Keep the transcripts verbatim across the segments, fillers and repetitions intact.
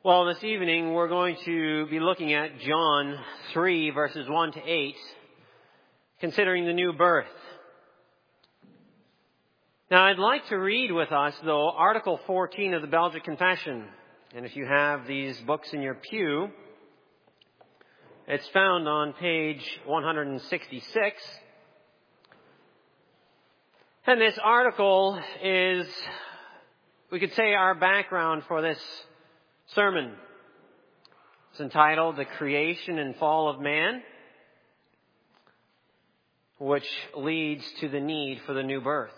Well, this evening we're going to be looking at John three, verses one to eight, considering the new birth. Now, I'd like to read with us, though, Article fourteen of the Belgic Confession. And if you have these books in your pew, it's found on page one hundred sixty-six. And this article is, we could say, our background for this sermon. It's entitled The Creation and Fall of Man, which leads to the need for the new birth.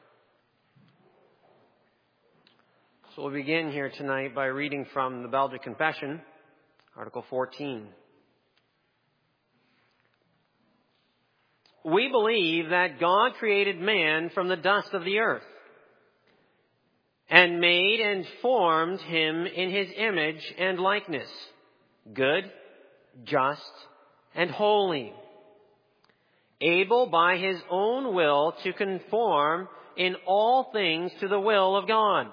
So we'll begin here tonight by reading from the Belgic Confession, Article fourteen. We believe that God created man from the dust of the earth, and made and formed him in his image and likeness, good, just, and holy, able by his own will to conform in all things to the will of God.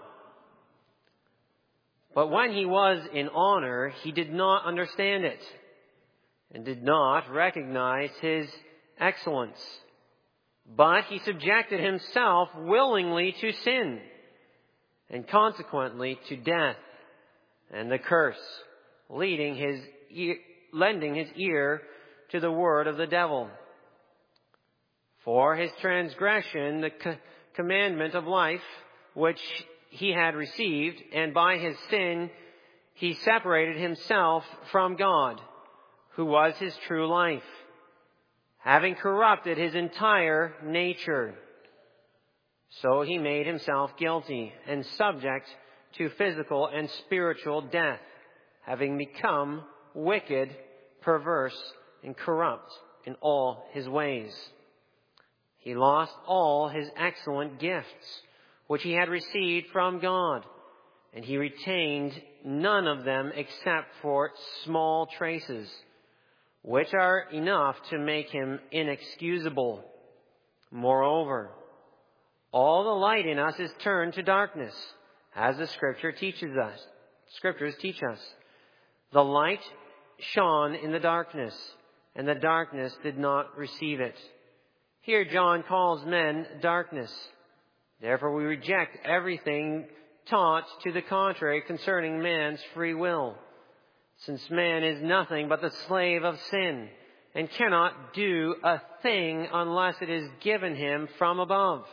But when he was in honor, he did not understand it, and did not recognize his excellence. But he subjected himself willingly to sin, and consequently to death and the curse, leading his ear, lending his ear to the word of the devil. For his transgression, the co- commandment of life, which he had received, and by his sin he separated himself from God, who was his true life, having corrupted his entire nature. So he made himself guilty and subject to physical and spiritual death, having become wicked, perverse, and corrupt in all his ways. He lost all his excellent gifts, which he had received from God, and he retained none of them except for small traces, which are enough to make him inexcusable. Moreover, all the light in us is turned to darkness, as the Scripture teaches us. Scriptures teach us. The light shone in the darkness, and the darkness did not receive it. Here John calls men darkness. Therefore we reject everything taught to the contrary concerning man's free will, since man is nothing but the slave of sin, and cannot do a thing unless it is given him from above.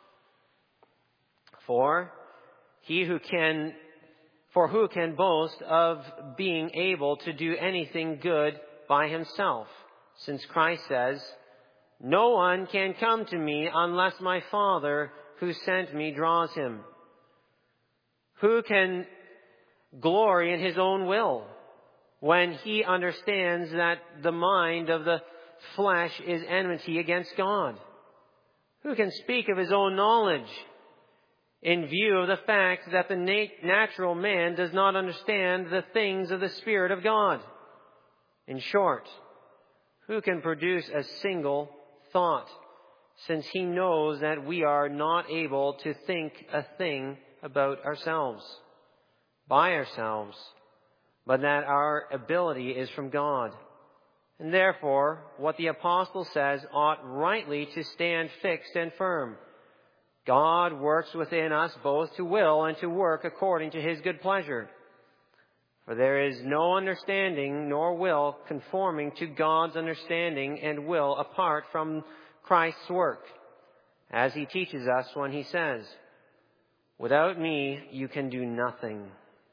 For he who can, for who can boast of being able to do anything good by himself, since Christ says, "No one can come to me unless my Father who sent me draws him." Who can glory in his own will when he understands that the mind of the flesh is enmity against God? Who can speak of his own knowledge in view of the fact that the nat- natural man does not understand the things of the Spirit of God? In short, who can produce a single thought, since he knows that we are not able to think a thing about ourselves, by ourselves, but that our ability is from God? And therefore, what the apostle says ought rightly to stand fixed and firm. God works within us both to will and to work according to his good pleasure. For there is no understanding nor will conforming to God's understanding and will apart from Christ's work, as he teaches us when he says, "Without me you can do nothing."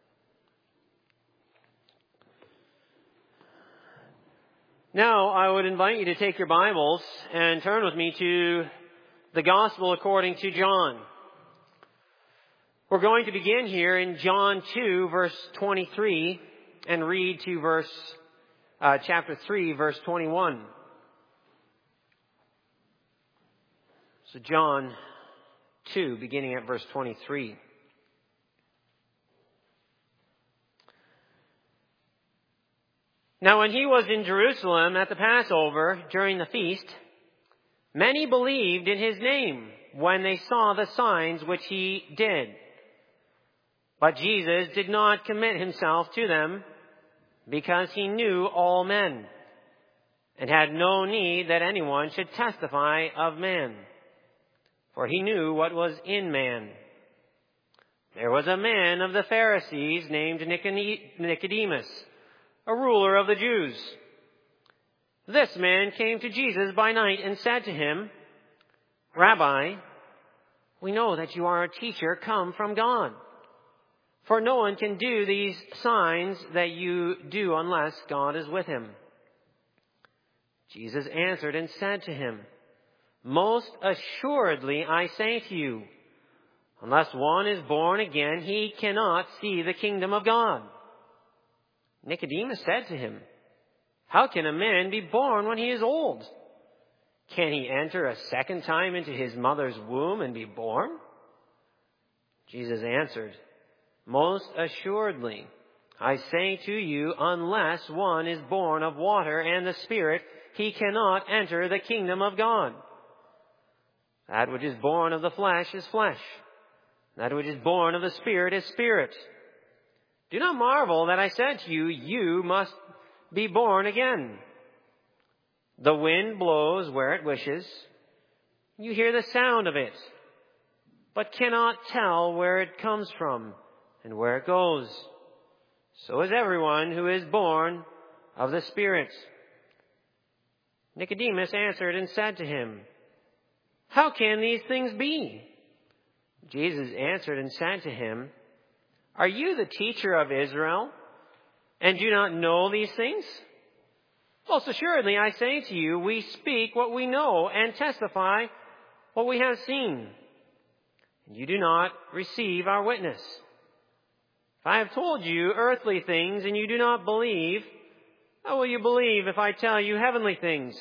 Now, I would invite you to take your Bibles and turn with me to the Gospel according to John. We're going to begin here in John two, verse twenty-three, and read to verse, uh, chapter three, verse twenty-one. So John two, beginning at verse twenty-three. Now when he was in Jerusalem at the Passover during the feast, many believed in his name when they saw the signs which he did. But Jesus did not commit himself to them, because he knew all men, and had no need that anyone should testify of man, for he knew what was in man. There was a man of the Pharisees named Nicodemus, a ruler of the Jews. This man came to Jesus by night and said to him, "Rabbi, we know that you are a teacher come from God. For no one can do these signs that you do unless God is with him." Jesus answered and said to him, "Most assuredly I say to you, unless one is born again, he cannot see the kingdom of God." Nicodemus said to him, "How can a man be born when he is old? Can he enter a second time into his mother's womb and be born?" Jesus answered, "Most assuredly, I say to you, unless one is born of water and the Spirit, he cannot enter the kingdom of God. That which is born of the flesh is flesh. That which is born of the Spirit is spirit. Do not marvel that I said to you, you must be born again. The wind blows where it wishes. You hear the sound of it, but cannot tell where it comes from and where it goes. So is everyone who is born of the Spirit." Nicodemus answered and said to him, "How can these things be?" Jesus answered and said to him, "Are you the teacher of Israel, and do not know these things? Most assuredly I say to you, we speak what we know and testify what we have seen, and you do not receive our witness. If I have told you earthly things and you do not believe, how will you believe if I tell you heavenly things?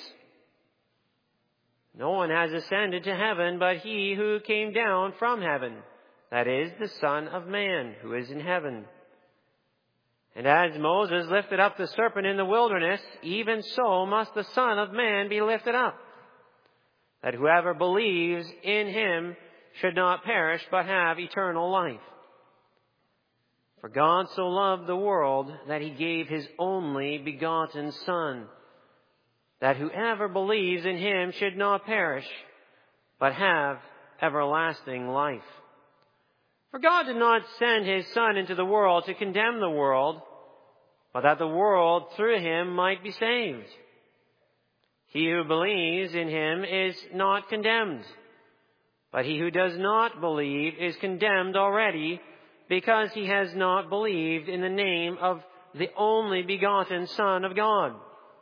No one has ascended to heaven but he who came down from heaven, that is, the Son of Man who is in heaven. And as Moses lifted up the serpent in the wilderness, even so must the Son of Man be lifted up, that whoever believes in him should not perish but have eternal life. For God so loved the world that he gave his only begotten Son, that whoever believes in him should not perish but have everlasting life. For God did not send his Son into the world to condemn the world, but that the world through him might be saved. He who believes in him is not condemned, but he who does not believe is condemned already, because he has not believed in the name of the only begotten Son of God.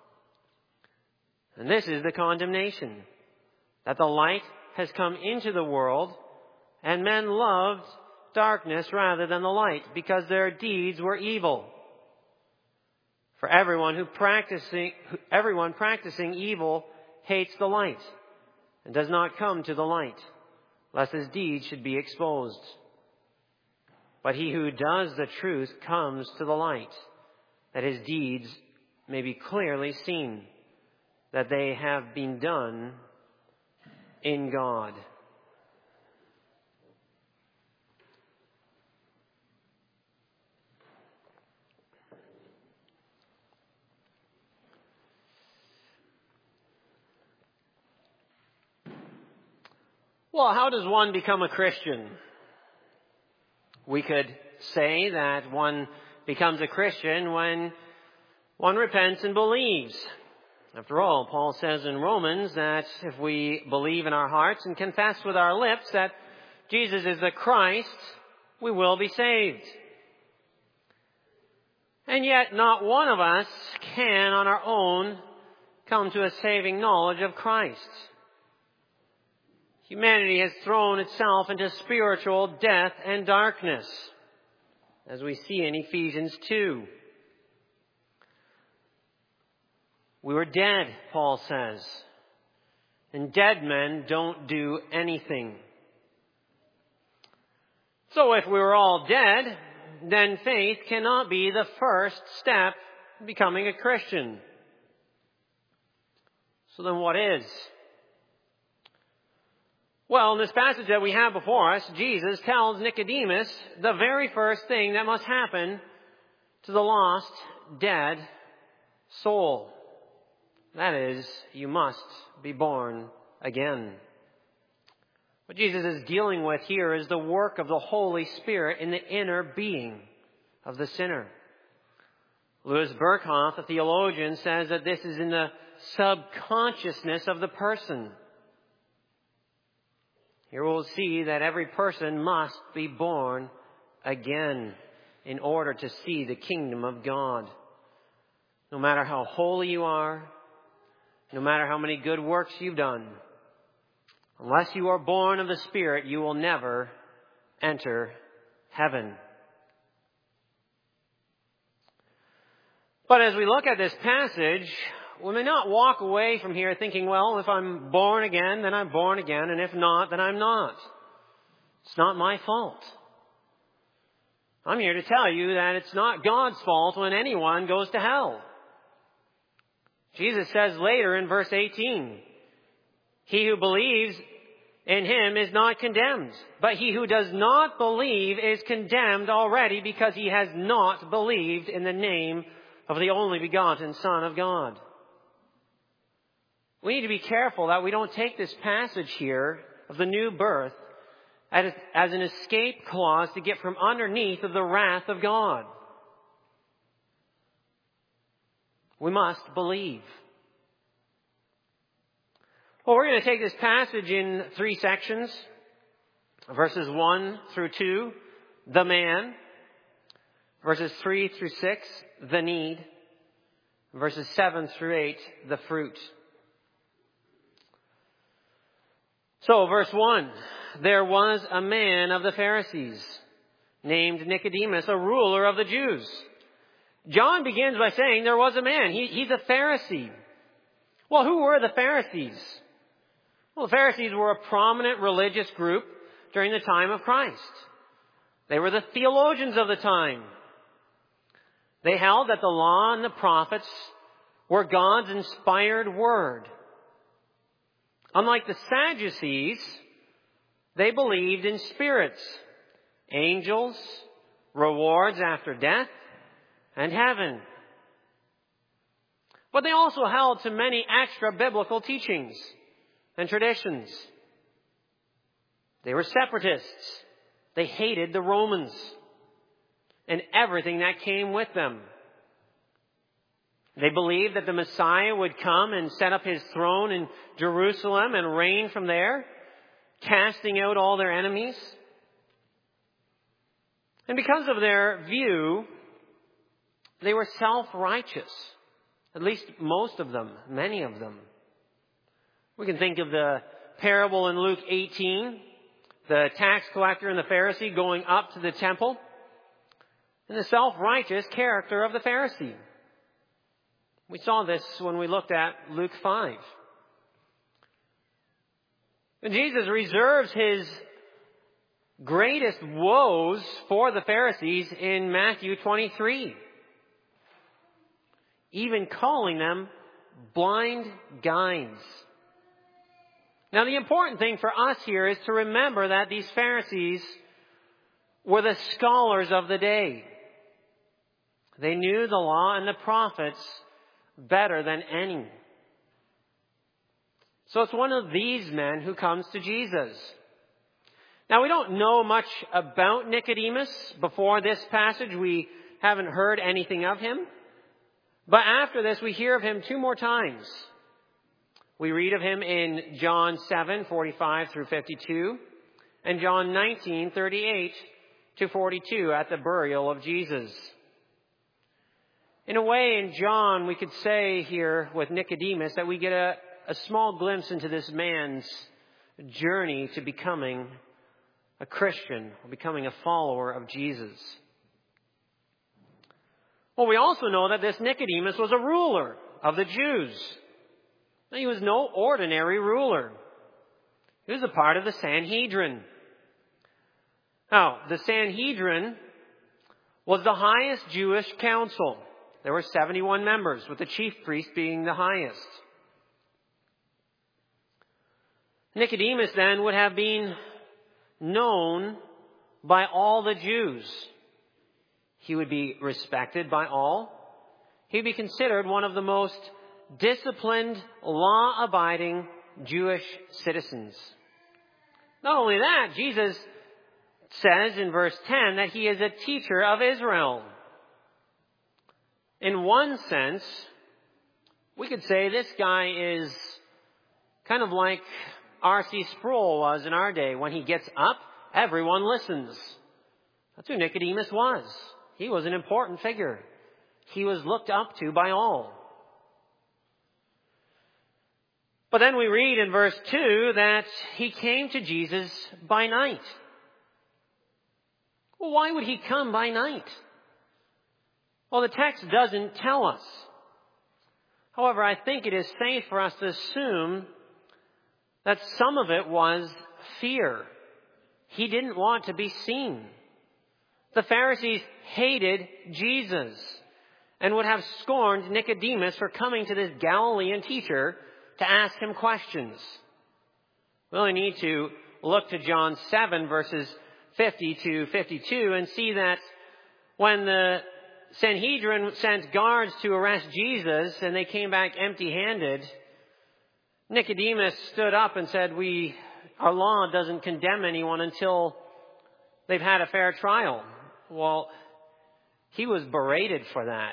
And this is the condemnation, that the light has come into the world, and men loved darkness rather than the light, because their deeds were evil. For everyone who practicing, everyone practicing evil hates the light, and does not come to the light, lest his deeds should be exposed. But he who does the truth comes to the light, that his deeds may be clearly seen, that they have been done in God. Well, how does one become a Christian? We could say that one becomes a Christian when one repents and believes. After all, Paul says in Romans that if we believe in our hearts and confess with our lips that Jesus is the Christ, we will be saved. And yet not one of us can on our own come to a saving knowledge of Christ. Humanity has thrown itself into spiritual death and darkness, as we see in Ephesians two. We were dead, Paul says, and dead men don't do anything. So if we were all dead, then faith cannot be the first step in becoming a Christian. So then what is? Well, in this passage that we have before us, Jesus tells Nicodemus the very first thing that must happen to the lost, dead soul. That is, you must be born again. What Jesus is dealing with here is the work of the Holy Spirit in the inner being of the sinner. Louis Berkhoff, a theologian, says that this is in the subconsciousness of the person. Here we'll see that every person must be born again in order to see the kingdom of God. No matter how holy you are, no matter how many good works you've done, unless you are born of the Spirit, you will never enter heaven. But as we look at this passage, we may not walk away from here thinking, well, if I'm born again, then I'm born again, and if not, then I'm not. It's not my fault. I'm here to tell you that it's not God's fault when anyone goes to hell. Jesus says later in verse eighteen, he who believes in him is not condemned, but he who does not believe is condemned already because he has not believed in the name of the only begotten Son of God. We need to be careful that we don't take this passage here of the new birth as an escape clause to get from underneath of the wrath of God. We must believe. Well, we're going to take this passage in three sections. Verses one through two, the man. Verses three through six, the need. Verses seven through eight, the fruit. So, verse one, there was a man of the Pharisees named Nicodemus, a ruler of the Jews. John begins by saying there was a man. He, he's a Pharisee. Well, who were the Pharisees? Well, the Pharisees were a prominent religious group during the time of Christ. They were the theologians of the time. They held that the law and the prophets were God's inspired word. Unlike the Sadducees, they believed in spirits, angels, rewards after death, and heaven. But they also held to many extra biblical teachings and traditions. They were separatists. They hated the Romans and everything that came with them. They believed that the Messiah would come and set up his throne in Jerusalem and reign from there, casting out all their enemies. And because of their view, they were self-righteous. At least most of them, many of them. We can think of the parable in Luke eighteen, the tax collector and the Pharisee going up to the temple, and the self-righteous character of the Pharisee. We saw this when we looked at Luke five. And Jesus reserves his greatest woes for the Pharisees in Matthew twenty-three, even calling them blind guides. Now, the important thing for us here is to remember that these Pharisees were the scholars of the day. They knew the law and the prophets better than any. So it's one of these men who comes to Jesus. Now, we don't know much about Nicodemus. Before this passage, we haven't heard anything of him. But after this, we hear of him two more times. We read of him in John seven, forty-five through fifty-two, and John nineteen, thirty-eight to forty-two at the burial of Jesus. In a way, in John, we could say here with Nicodemus that we get a, a small glimpse into this man's journey to becoming a Christian, or becoming a follower of Jesus. Well, we also know that this Nicodemus was a ruler of the Jews. Now, he was no ordinary ruler. He was a part of the Sanhedrin. Now, the Sanhedrin was the highest Jewish council. There were seventy-one members, with the chief priest being the highest. Nicodemus then would have been known by all the Jews. He would be respected by all. He'd be considered one of the most disciplined, law-abiding Jewish citizens. Not only that, Jesus says in verse ten that he is a teacher of Israel. In one sense, we could say this guy is kind of like R C Sproul was in our day. When he gets up, everyone listens. That's who Nicodemus was. He was an important figure. He was looked up to by all. But then we read in verse two that he came to Jesus by night. Well, why would he come by night? Well, the text doesn't tell us. However, I think it is safe for us to assume that some of it was fear. He didn't want to be seen. The Pharisees hated Jesus and would have scorned Nicodemus for coming to this Galilean teacher to ask him questions. We only need to look to John seven, verses fifty to fifty-two, and see that when the Sanhedrin sent guards to arrest Jesus and they came back empty-handed, Nicodemus stood up and said, "We, our law doesn't condemn anyone until they've had a fair trial." Well, he was berated for that.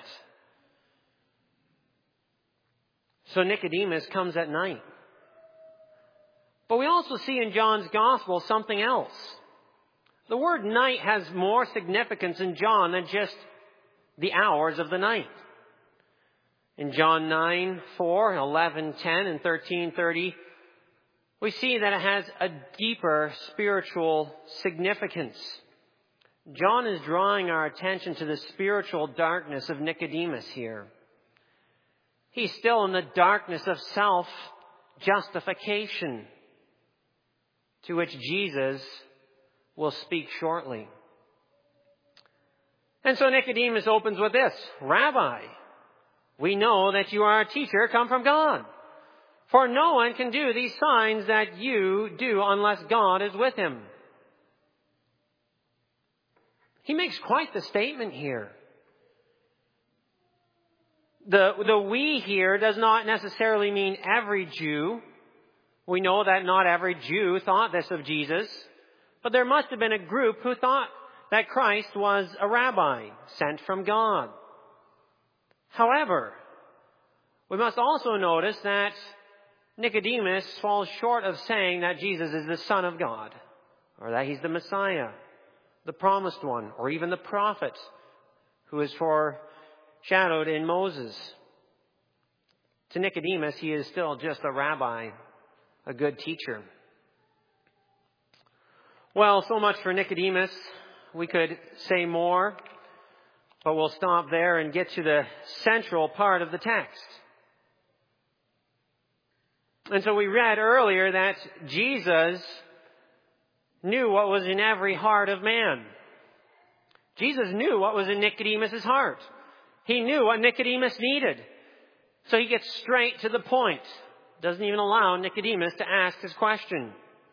So Nicodemus comes at night. But we also see in John's gospel something else. The word night has more significance in John than just the hours of the night. In John nine, four, eleven, ten, and thirteen thirty, we see that it has a deeper spiritual significance. John is drawing our attention to the spiritual darkness of Nicodemus here. He's still in the darkness of self-justification, to which Jesus will speak shortly. And so Nicodemus opens with this: "Rabbi, we know that you are a teacher come from God. For no one can do these signs that you do unless God is with him." He makes quite the statement here. The, the we here does not necessarily mean every Jew. We know that not every Jew thought this of Jesus. But there must have been a group who thought that Christ was a rabbi sent from God. However, we must also notice that Nicodemus falls short of saying that Jesus is the Son of God, or that he's the Messiah, the promised one, or even the prophet who is foreshadowed in Moses. To Nicodemus, he is still just a rabbi, a good teacher. Well, so much for Nicodemus. We could say more, but we'll stop there and get to the central part of the text. And so we read earlier that Jesus knew what was in every heart of man. Jesus knew what was in Nicodemus' heart. He knew what Nicodemus needed. So he gets straight to the point. Doesn't even allow Nicodemus to ask his question.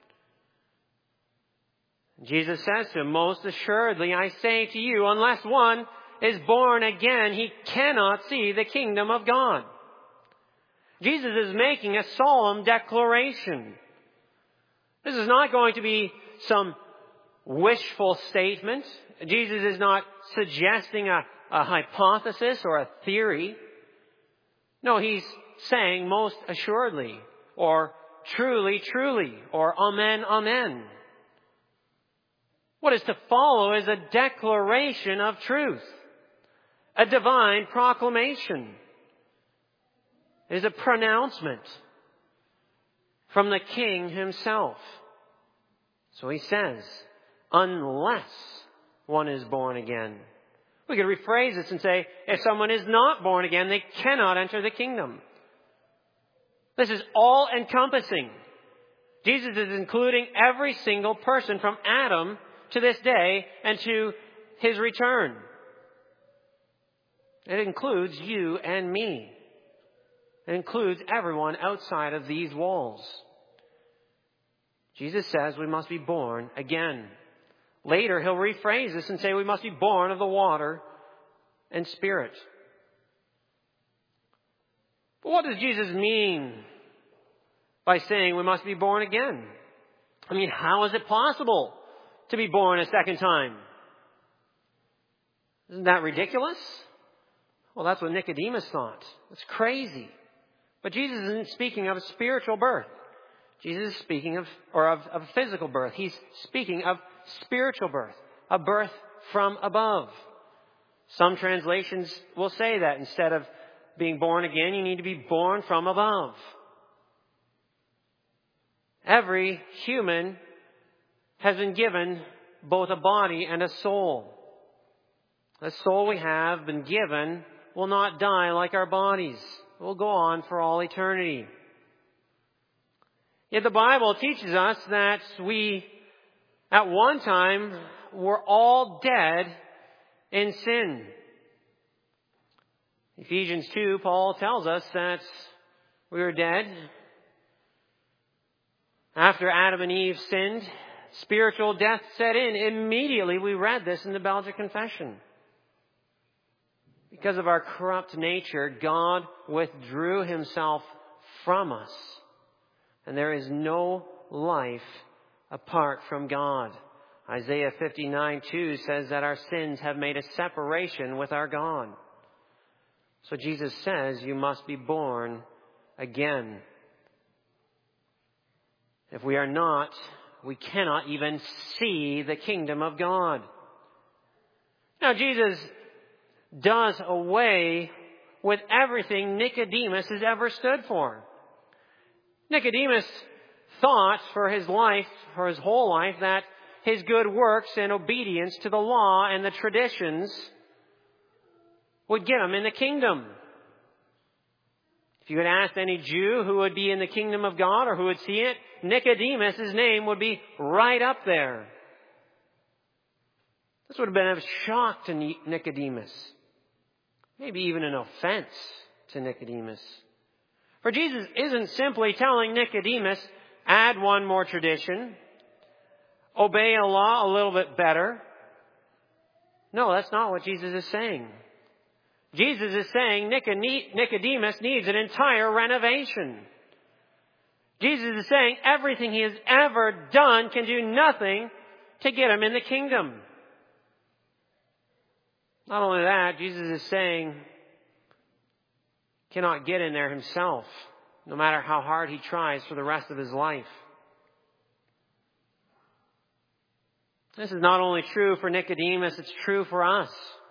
Jesus says to him, "Most assuredly I say to you, unless one is born again, he cannot see the kingdom of God." Jesus is making a solemn declaration. This is not going to be some wishful statement. Jesus is not suggesting a, a hypothesis or a theory. No, he's saying most assuredly, or truly, truly, or amen, amen. What is to follow is a declaration of truth, a divine proclamation. It is a pronouncement from the King himself. So he says, unless one is born again. We could rephrase this and say, if someone is not born again, they cannot enter the kingdom. This is all-encompassing. Jesus is including every single person from Adam to this day and to his return. It includes you and me. It includes everyone outside of these walls. Jesus says we must be born again. Later, he'll rephrase this and say we must be born of the water and Spirit. But what does Jesus mean by saying we must be born again? I mean, how is it possible to be born a second time? Isn't that ridiculous? Well, that's what Nicodemus thought. It's crazy. But Jesus isn't speaking of a spiritual birth. Jesus is speaking of, or of, of physical birth. He's speaking of spiritual birth, a birth from above. Some translations will say that instead of being born again, you need to be born from above. Every human has been given both a body and a soul. The soul we have been given will not die like our bodies. It will go on for all eternity. Yet the Bible teaches us that we, at one time, were all dead in sin. Ephesians two, Paul tells us that we were dead. After Adam and Eve sinned, spiritual death set in. Immediately we read this in the Belgian Confession. Because of our corrupt nature, God withdrew himself from us. And there is no life apart from God. Isaiah fifty-nine two says that our sins have made a separation with our God. So Jesus says you must be born again. If we are not, we cannot even see the kingdom of God. Now, Jesus does away with everything Nicodemus has ever stood for. Nicodemus thought for his life, for his whole life, that his good works and obedience to the law and the traditions would get him in the kingdom. If you had asked any Jew who would be in the kingdom of God or who would see it, Nicodemus' name would be right up there. This would have been a shock to Nicodemus. Maybe even an offense to Nicodemus. For Jesus isn't simply telling Nicodemus, add one more tradition, obey a law a little bit better. No, that's not what Jesus is saying. Jesus is saying Nicodemus needs an entire renovation. Jesus is saying everything he has ever done can do nothing to get him in the kingdom. Not only that, Jesus is saying he cannot get in there himself, no matter how hard he tries for the rest of his life. This is not only true for Nicodemus, it's true for us.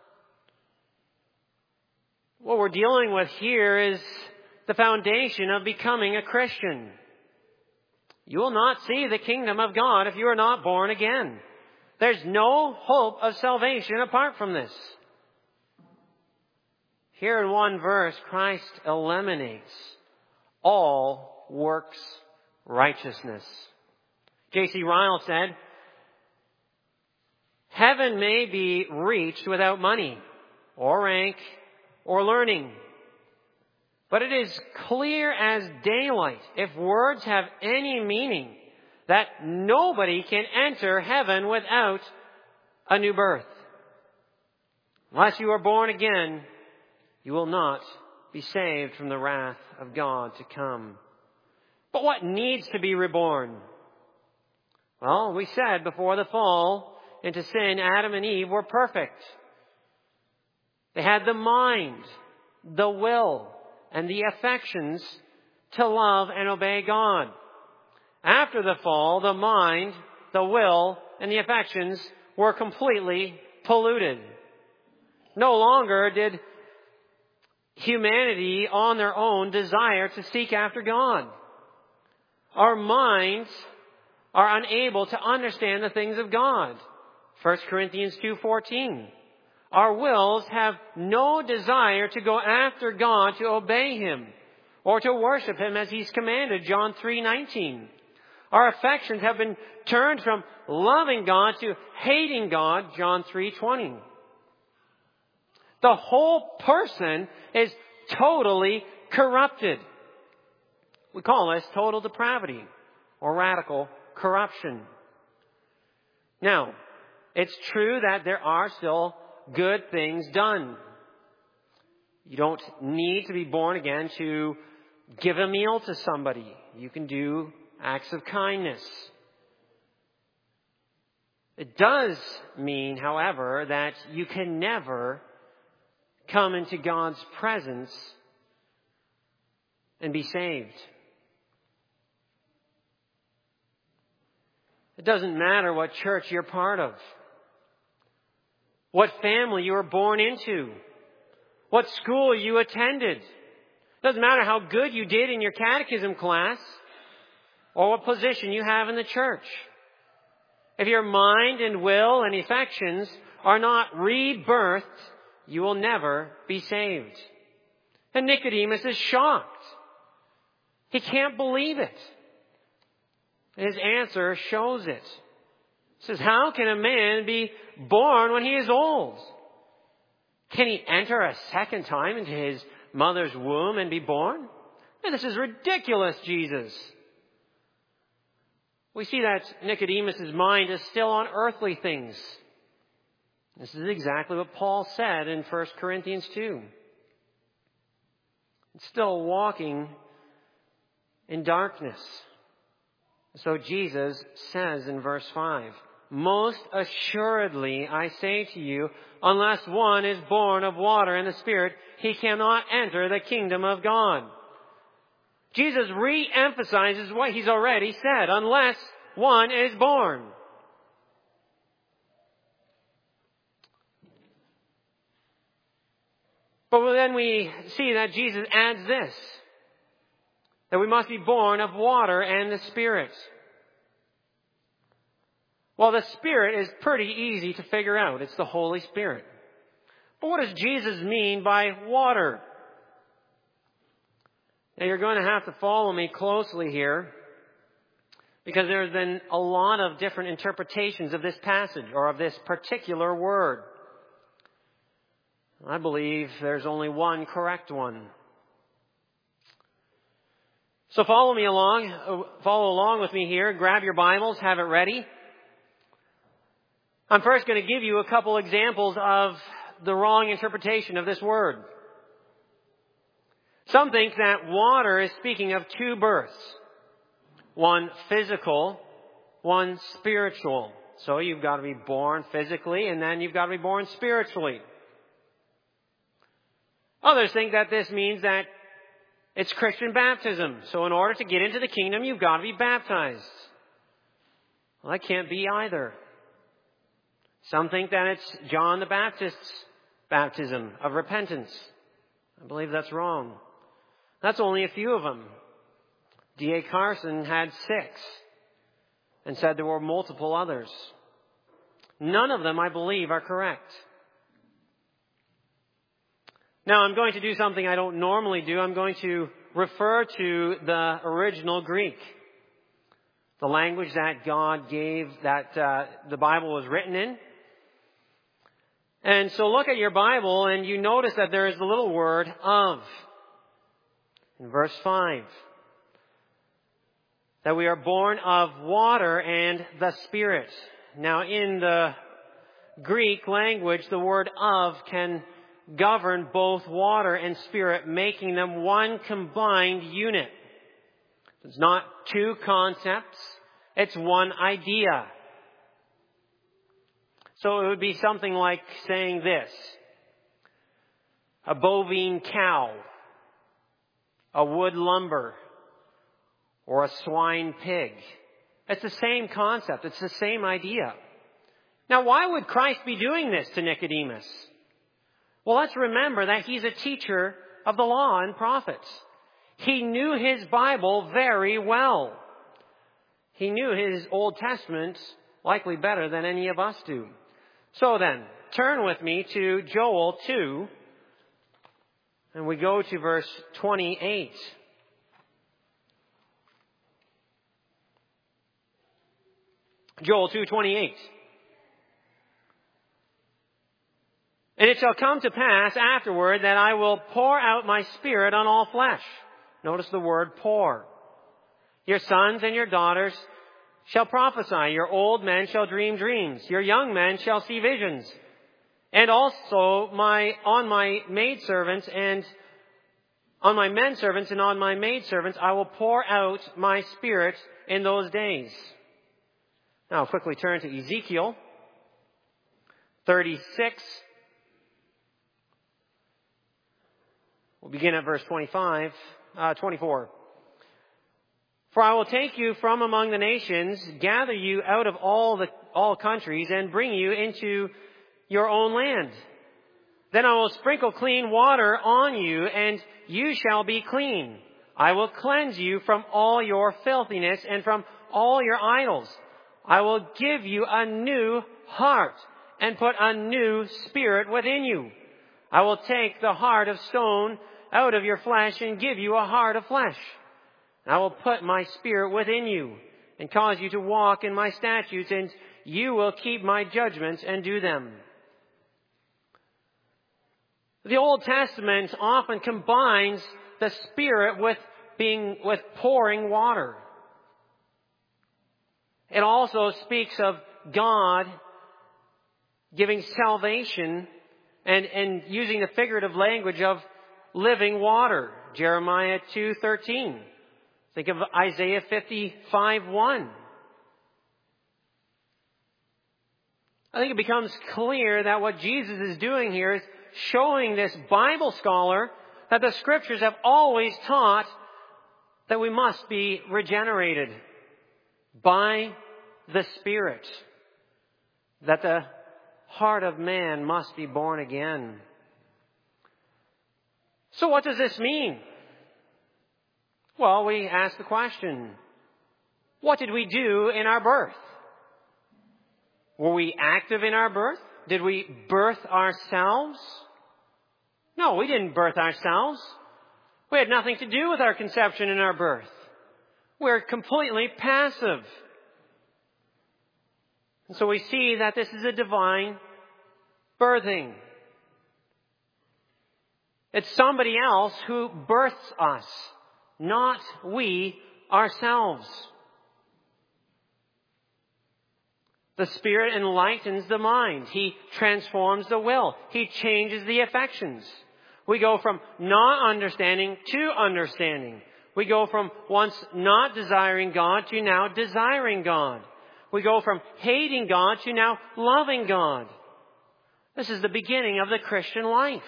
What we're dealing with here is the foundation of becoming a Christian. You will not see the kingdom of God if you are not born again. There's no hope of salvation apart from this. Here in one verse, Christ eliminates all works righteousness. J C Ryle said, heaven may be reached without money or rank or learning. But it is clear as daylight, if words have any meaning, that nobody can enter heaven without a new birth. Unless you are born again, you will not be saved from the wrath of God to come. But what needs to be reborn? Well, we said before the fall into sin, Adam and Eve were perfect. They had the mind, the will, and the affections to love and obey God. After the fall, the mind, the will, and the affections were completely polluted. No longer did humanity on their own desire to seek after God. Our minds are unable to understand the things of God. First Corinthians two fourteen. Our wills have no desire to go after God, to obey Him, or to worship Him as He's commanded, John three nineteen. Our affections have been turned from loving God to hating God, John three twenty. The whole person is totally corrupted. We call this total depravity or radical corruption. Now, it's true that there are still good things done. You don't need to be born again to give a meal to somebody. You can do acts of kindness. It does mean, however, that you can never come into God's presence and be saved. It doesn't matter what church you're part of, what family you were born into, what school you attended. It doesn't matter how good you did in your catechism class or what position you have in the church. If your mind and will and affections are not rebirthed, you will never be saved. And Nicodemus is shocked. He can't believe it. His answer shows it. He says, how can a man be born when he is old? Can he enter a second time into his mother's womb and be born? And this is ridiculous, Jesus. We see that Nicodemus' mind is still on earthly things. This is exactly what Paul said in First Corinthians two. It's still walking in darkness. So Jesus says in verse five, most assuredly I say to you, unless one is born of water and the Spirit, he cannot enter the kingdom of God. Jesus re-emphasizes what he's already said, unless one is born. But then we see that Jesus adds this, that we must be born of water and the Spirit. Well, the Spirit is pretty easy to figure out. It's the Holy Spirit. But what does Jesus mean by water? Now, you're going to have to follow me closely here, because there's been a lot of different interpretations of this passage or of this particular word. I believe there's only one correct one. So follow me along, follow along with me here. Grab your Bibles, have it ready. I'm first going to give you a couple examples of the wrong interpretation of this word. Some think that water is speaking of two births. One physical, one spiritual. So you've got to be born physically and then you've got to be born spiritually. Others think that this means that it's Christian baptism. So in order to get into the kingdom, you've got to be baptized. Well, that can't be either. Some think that it's John the Baptist's baptism of repentance. I believe that's wrong. That's only a few of them. D A Carson had six and said there were multiple others. None of them, I believe, are correct. Now, I'm going to do something I don't normally do. I'm going to refer to the original Greek, the language that God gave, that uh, the Bible was written in. And so look at your Bible and you notice that there is the little word of in verse five. That we are born of water and the Spirit. Now in the Greek language, the word of can govern both water and Spirit, making them one combined unit. It's not two concepts, it's one idea. So it would be something like saying this: a bovine cow, a wood lumber, or a swine pig. It's the same concept. It's the same idea. Now, why would Christ be doing this to Nicodemus? Well, let's remember that he's a teacher of the law and prophets. He knew his Bible very well. He knew his Old Testament likely better than any of us do. So then, turn with me to Joel two, and we go to verse twenty-eight. Joel two twenty-eight. And it shall come to pass afterward that I will pour out my Spirit on all flesh. Notice the word pour. Your sons and your daughters shall prophesy. Your old men shall dream dreams. Your young men shall see visions. And also my, on my maidservants and on my men servants and on my maidservants, I will pour out my Spirit in those days. Now I'll quickly turn to Ezekiel thirty-six. We'll begin at verse twenty-five, uh, twenty-four. For I will take you from among the nations, gather you out of all the all countries, and bring you into your own land. Then I will sprinkle clean water on you, and you shall be clean. I will cleanse you from all your filthiness and from all your idols. I will give you a new heart and put a new spirit within you. I will take the heart of stone out of your flesh and give you a heart of flesh. I will put my Spirit within you and cause you to walk in my statutes, and you will keep my judgments and do them. The Old Testament often combines the Spirit with being, with pouring water. It also speaks of God giving salvation and, and using the figurative language of living water. Jeremiah two thirteen. Think of Isaiah fifty-five one. I think it becomes clear that what Jesus is doing here is showing this Bible scholar that the Scriptures have always taught that we must be regenerated by the Spirit, that the heart of man must be born again. So what does this mean? Well, we ask the question, what did we do in our birth? Were we active in our birth? Did we birth ourselves? No, we didn't birth ourselves. We had nothing to do with our conception and our birth. We're completely passive. And so we see that this is a divine birthing. It's somebody else who births us, not we ourselves. The Spirit enlightens the mind. He transforms the will. He changes the affections. We go from not understanding to understanding. We go from once not desiring God to now desiring God. We go from hating God to now loving God. This is the beginning of the Christian life.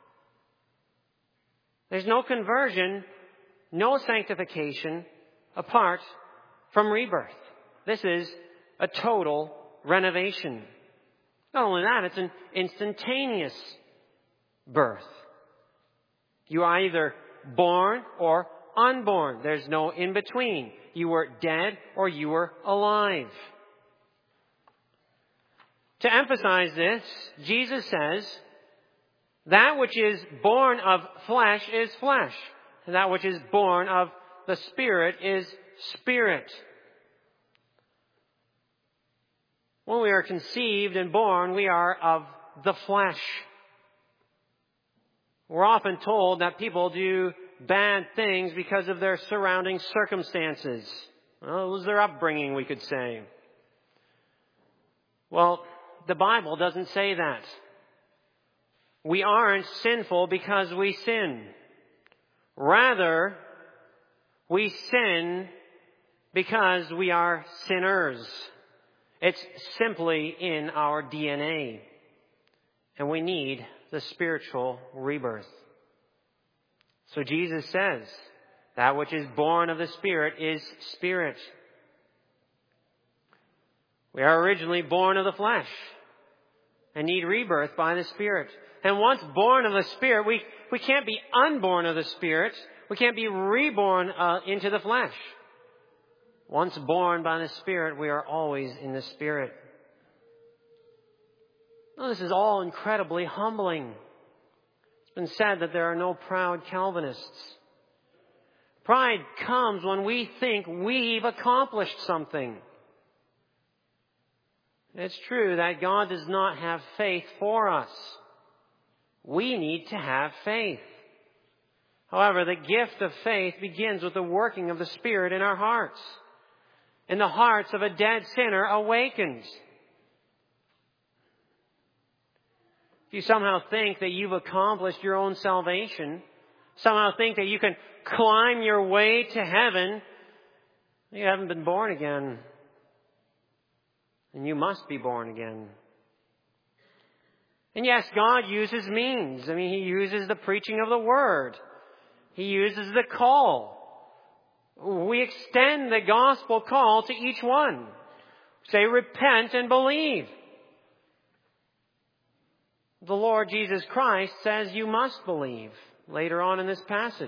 There's no conversion, no sanctification apart from rebirth. This is a total renovation. Not only that, it's an instantaneous birth. You are either born or unborn. There's no in between. You were dead or you were alive. To emphasize this, Jesus says, that which is born of flesh is flesh, and that which is born of the Spirit is spirit. When we are conceived and born, we are of the flesh. We're often told that people do bad things because of their surrounding circumstances. Well, it was their upbringing, we could say. Well, the Bible doesn't say that. We aren't sinful because we sin. Rather, we sin because we are sinners. It's simply in our D N A. And we need the spiritual rebirth. So Jesus says, that which is born of the Spirit is spirit. We are originally born of the flesh and need rebirth by the Spirit. And once born of the Spirit, we, we can't be unborn of the Spirit. We can't be reborn uh, into the flesh. Once born by the Spirit, we are always in the Spirit. Now, this is all incredibly humbling. It's been said that there are no proud Calvinists. Pride comes when we think we've accomplished something. It's true that God does not have faith for us. We need to have faith. However, the gift of faith begins with the working of the Spirit in our hearts. and the hearts of a dead sinner awakened. If you somehow think that you've accomplished your own salvation, somehow think that you can climb your way to heaven, you haven't been born again. And you must be born again. And yes, God uses means. I mean, He uses the preaching of the Word. He uses the call. We extend the gospel call to each one. Say, repent and believe. The Lord Jesus Christ says you must believe later on in this passage.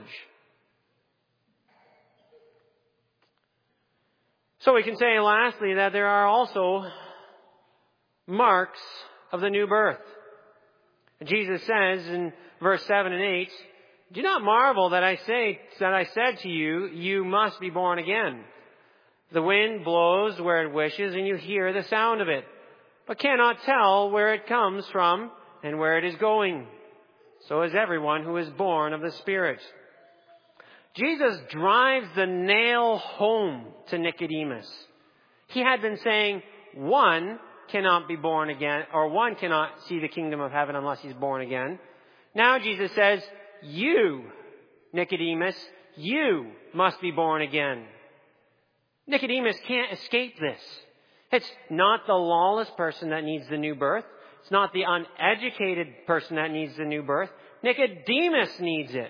So we can say lastly that there are also marks of the new birth. Jesus says in verse seven and eight, do not marvel that I say that I said to you, you must be born again. The wind blows where it wishes, and you hear the sound of it, but cannot tell where it comes from and where it is going. So is everyone who is born of the Spirit. Jesus drives the nail home to Nicodemus. He had been saying, one cannot be born again, or one cannot see the kingdom of heaven unless he's born again. Now Jesus says, you, Nicodemus, you must be born again. Nicodemus can't escape this. It's not the lawless person that needs the new birth. It's not the uneducated person that needs the new birth. Nicodemus needs it.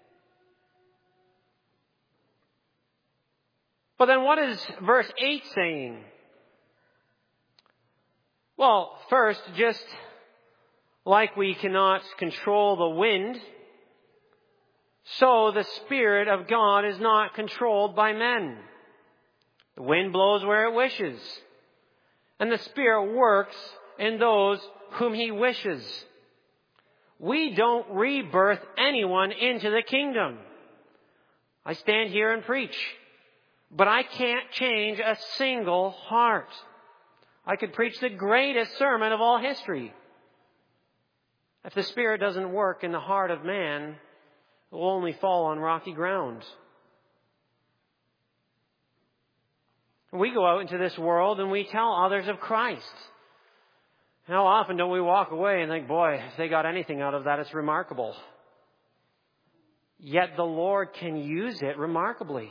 But then what is verse eight saying? Well, first, just like we cannot control the wind, so the Spirit of God is not controlled by men. The wind blows where it wishes, and the Spirit works in those whom He wishes. We don't rebirth anyone into the kingdom. I stand here and preach, but I can't change a single heart. I could preach the greatest sermon of all history. If the Spirit doesn't work in the heart of man, it will only fall on rocky ground. We go out into this world and we tell others of Christ. How often don't we walk away and think, boy, if they got anything out of that, it's remarkable. Yet the Lord can use it remarkably.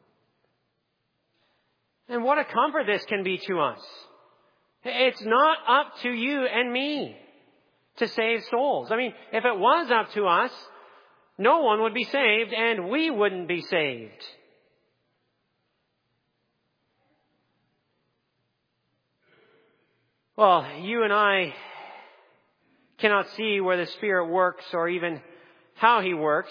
And what a comfort this can be to us. It's not up to you and me to save souls. I mean, if it was up to us, no one would be saved and we wouldn't be saved. Well, you and I cannot see where the Spirit works or even how He works.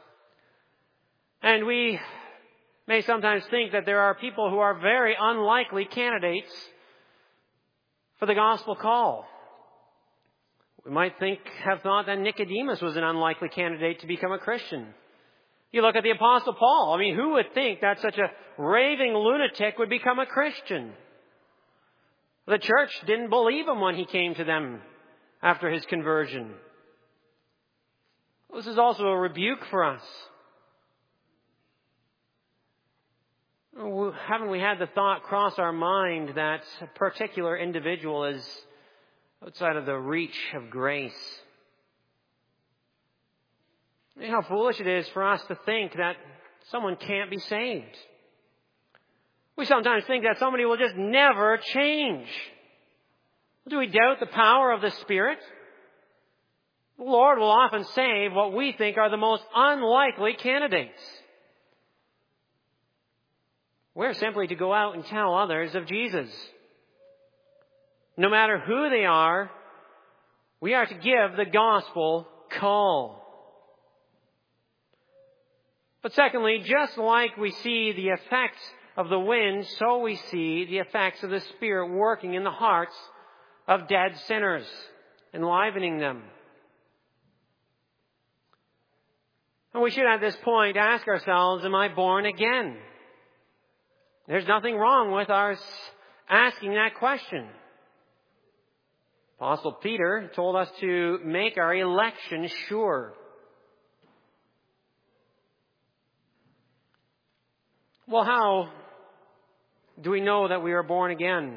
And we may sometimes think that there are people who are very unlikely candidates for the gospel call. We might think, have thought that Nicodemus was an unlikely candidate to become a Christian. You look at the Apostle Paul. I mean, who would think that such a raving lunatic would become a Christian? The church didn't believe him when he came to them after his conversion. This is also a rebuke for us. Haven't we had the thought cross our mind that a particular individual is outside of the reach of grace? You know how foolish it is for us to think that someone can't be saved. We sometimes think that somebody will just never change. Do we doubt the power of the Spirit? The Lord will often save what we think are the most unlikely candidates. We're simply to go out and tell others of Jesus. No matter who they are, we are to give the gospel call. But secondly, just like we see the effects of the wind, so we see the effects of the Spirit working in the hearts of dead sinners, enlivening them. And we should at this point ask ourselves, am I born again? There's nothing wrong with our asking that question. Apostle Peter told us to make our election sure. Well, how do we know that we are born again?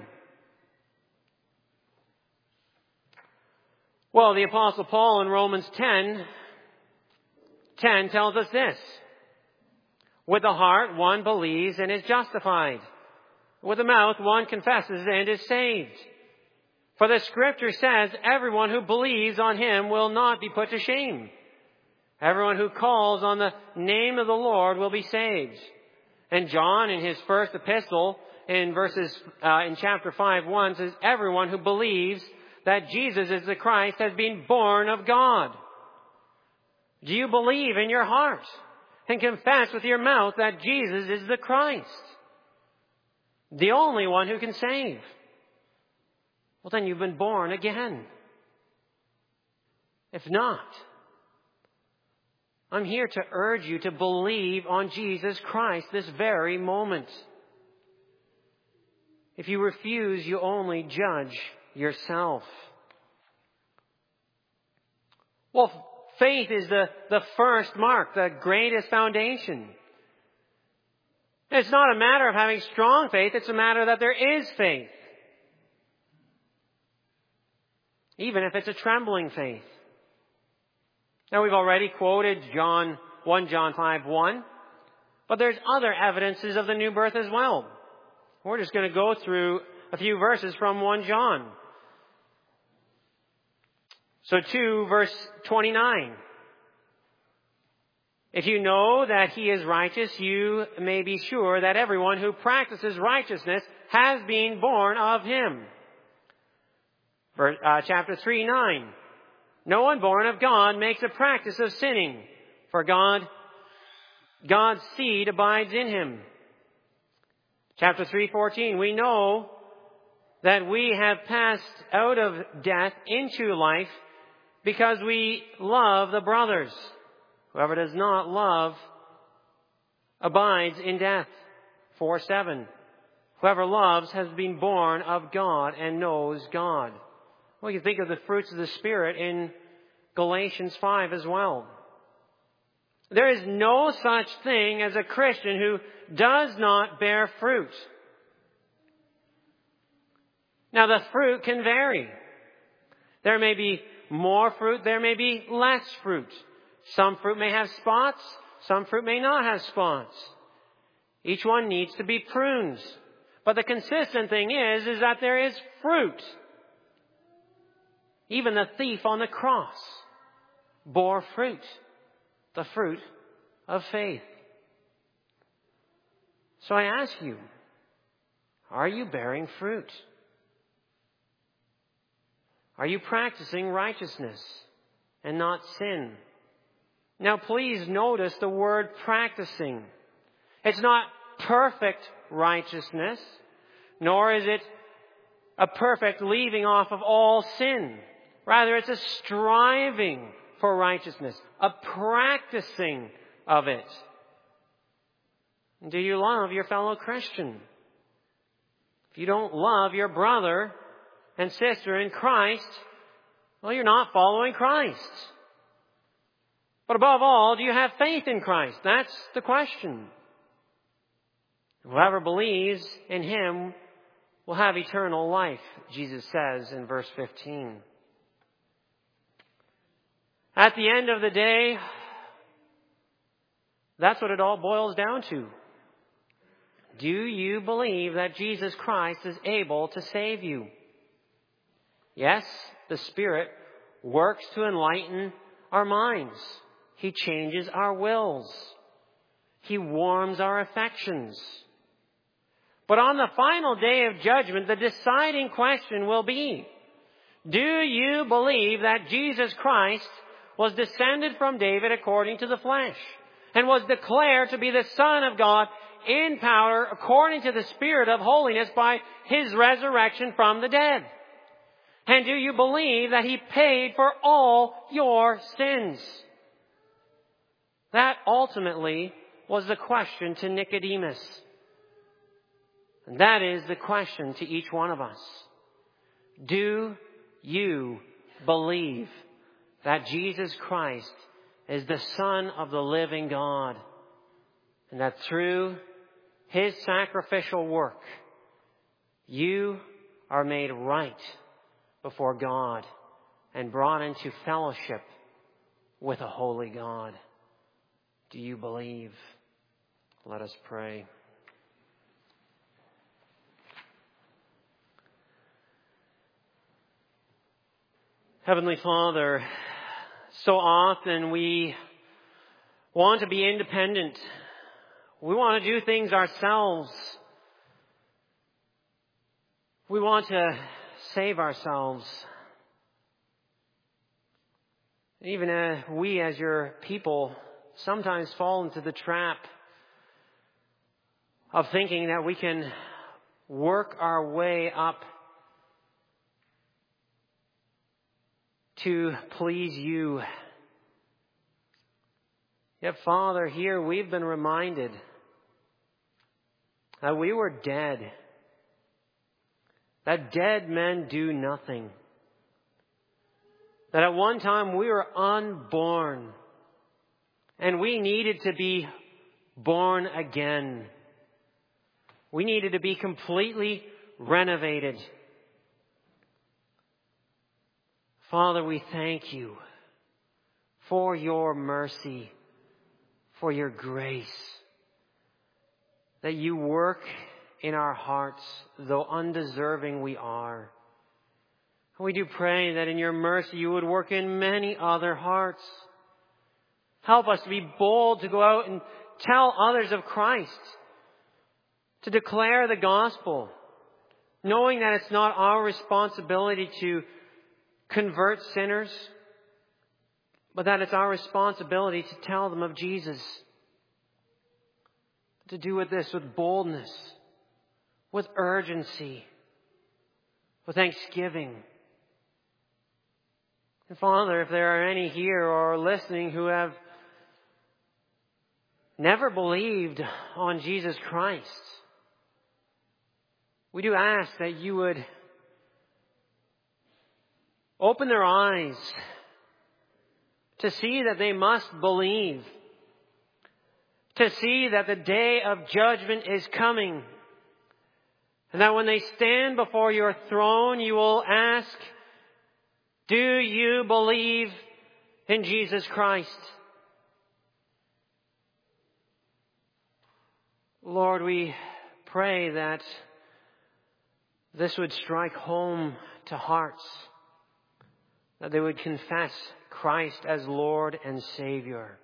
Well, the Apostle Paul in Romans ten, ten tells us this. With the heart one believes and is justified. With the mouth one confesses and is saved. For the Scripture says, everyone who believes on him will not be put to shame. Everyone who calls on the name of the Lord will be saved. And John, in his first epistle, in verses uh, in chapter five, one, says, everyone who believes that Jesus is the Christ has been born of God. Do you believe in your heart and confess with your mouth that Jesus is the Christ, the only one who can save? Well, then you've been born again. If not, I'm here to urge you to believe on Jesus Christ this very moment. If you refuse, you only judge yourself. Well, faith is the, the first mark, the greatest foundation. It's not a matter of having strong faith, it's a matter that there is faith. Even if it's a trembling faith. Now, we've already quoted John, First John five, one. But there's other evidences of the new birth as well. We're just going to go through a few verses from First John. So two, verse twenty-nine. If you know that he is righteous, you may be sure that everyone who practices righteousness has been born of him. Verse, uh, chapter three, nine. No one born of God makes a practice of sinning, for God, God's seed abides in him. Chapter three, fourteen. We know that we have passed out of death into life because we love the brothers. Whoever does not love abides in death. four, seven. Whoever loves has been born of God and knows God. Well, you think of the fruits of the Spirit in Galatians five as well. There is no such thing as a Christian who does not bear fruit. Now, the fruit can vary. There may be more fruit, there may be less fruit. Some fruit may have spots, some fruit may not have spots. Each one needs to be pruned. But the consistent thing is, is that there is fruit. Even the thief on the cross bore fruit, the fruit of faith. So I ask you, are you bearing fruit? Are you practicing righteousness and not sin? Now please notice the word practicing. It's not perfect righteousness, nor is it a perfect leaving off of all sin. Rather, it's a striving for righteousness, a practicing of it. Do you love your fellow Christian? If you don't love your brother and sister in Christ, well, you're not following Christ. But above all, do you have faith in Christ? That's the question. Whoever believes in him will have eternal life, Jesus says in verse fifteen. At the end of the day, that's what it all boils down to. Do you believe that Jesus Christ is able to save you? Yes, the Spirit works to enlighten our minds. He changes our wills. He warms our affections. But on the final day of judgment, the deciding question will be, do you believe that Jesus Christ was descended from David according to the flesh and was declared to be the Son of God in power according to the Spirit of holiness by his resurrection from the dead? And do you believe that he paid for all your sins? That ultimately was the question to Nicodemus. And that is the question to each one of us. Do you believe that Jesus Christ is the Son of the living God, and that through his sacrificial work You are made right before God and brought into fellowship with a holy God. Do you believe? Let us pray. Heavenly Father, so often we want to be independent. We want to do things ourselves. We want to save ourselves. Even uh, we as your people sometimes fall into the trap of thinking that we can work our way up to please you. Yet, Father, here we've been reminded that we were dead. That dead men do nothing. That at one time we were unborn. And we needed to be born again. We needed to be completely renovated. Father, we thank you for your mercy, for your grace, that you work in our hearts, though undeserving we are. We do pray that in your mercy you would work in many other hearts. Help us to be bold to go out and tell others of Christ, to declare the gospel, knowing that it's not our responsibility to convert sinners, but that it's our responsibility to tell them of Jesus. To do with this with boldness, with urgency, with thanksgiving. And Father, if there are any here or listening who have never believed on Jesus Christ, we do ask that you would open their eyes to see that they must believe, to see that the day of judgment is coming, and that when they stand before your throne, you will ask, do you believe in Jesus Christ? Lord, we pray that this would strike home to hearts, that they would confess Christ as Lord and Savior.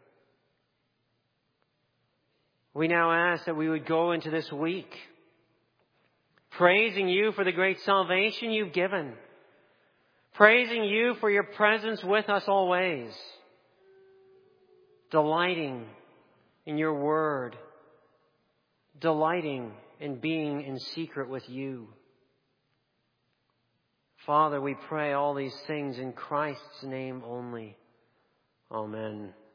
We now ask that we would go into this week praising you for the great salvation you've given, praising you for your presence with us always, delighting in your word, delighting in being in secret with you. Father, we pray all these things in Christ's name only. Amen.